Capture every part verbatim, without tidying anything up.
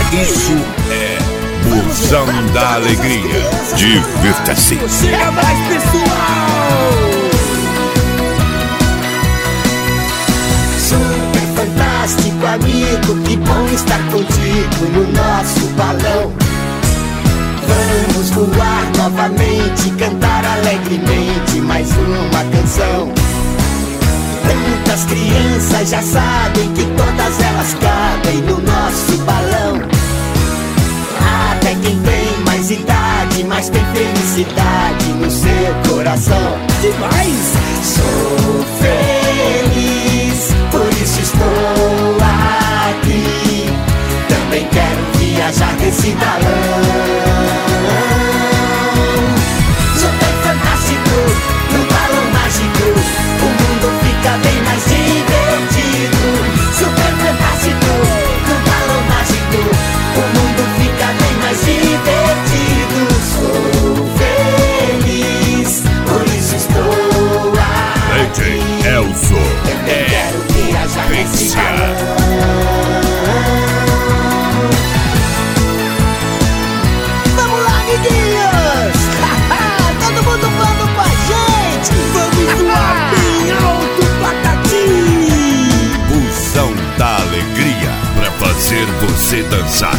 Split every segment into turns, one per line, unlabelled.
Isso é Busão da Alegria. Divirta-se.
Chega mais, pessoal!
Super fantástico, amigo, que bom estar contigo no nosso balão. Vamos voar novamente, cantar alegremente mais uma canção. Tantas crianças já sabem que todas elas cabem no nosso balão. Até quem tem mais idade, mas tem felicidade no seu coração.
Demais!
Sou feliz, por isso estou aqui. Também quero viajar nesse balão. Super fantástico, no balão mágico, o mundo fica bem mais divertido. Super fantástico, no balão mágico, o mundo fica bem mais divertido. Sou feliz, por isso estou aqui.
D J Elzo
Também quero viajar nesse
Essência.
balão.
Vamos lá, amiguinhos! Todo mundo voando com a gente! Vamos voar bem alto, Patati!
Busão da Alegria, pra fazer você dançar.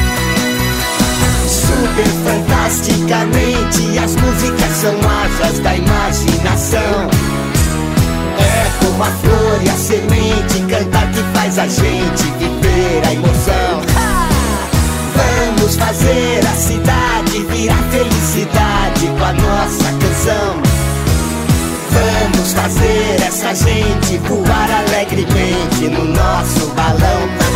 Super fantasticamente, as músicas são asas da imaginação. É como a flor e a semente, cantar que faz a gente viver a emoção. Vamos fazer a cidade virar felicidade com a nossa canção. Vamos fazer essa gente voar alegremente no nosso balão.